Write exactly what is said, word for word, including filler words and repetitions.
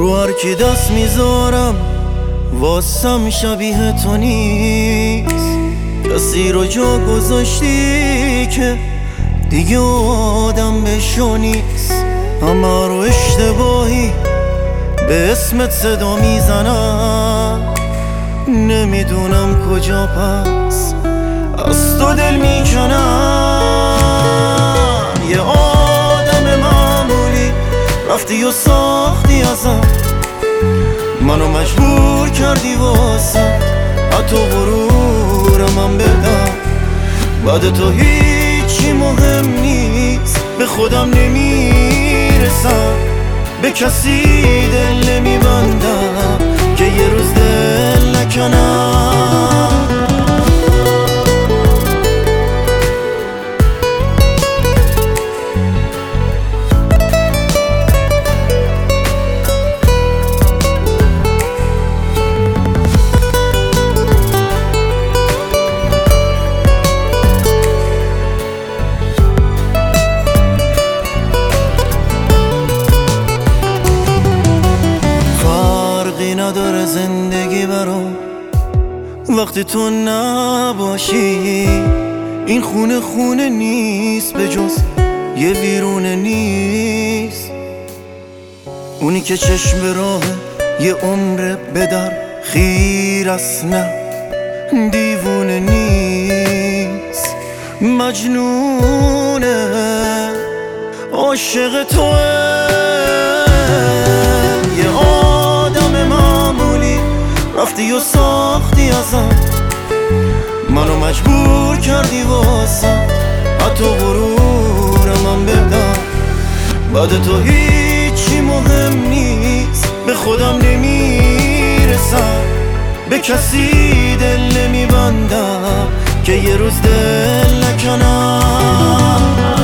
رو هر کی دست میذارم واسم شبیه تو نیست. کسی رو جا گذاشتی که دیگه آدم بشو نیست. همه رو اشتباهی به اسمت صدا میزنم، نمیدونم کجا پس از تو دل میکنم. یه آدم معمولی رفتی و ساختی ازم، منو مجبور کردی واسه حتی غرورم هم بدم. بعد تو هیچی مهم نیست، به خودم نمیرسم، به کسی دل نمیبندم که یه روز دل نکنم. نداره زندگی برام وقتی تو نباشی. این خونه خونه نیست به جز یه ویرونه نیست. اونی که چشم راه یه عمر به در خیر است، نه دیوونه نیست، مجنونه، عاشق توه. رفتی و ساختی ازم، منو مجبور کردی واسه حتی غرورم هم بدم. بعد تو هیچی مهم نیست، به خودم نمیرسم، به کسی دل نمیبندم که یه روز دل نکنم.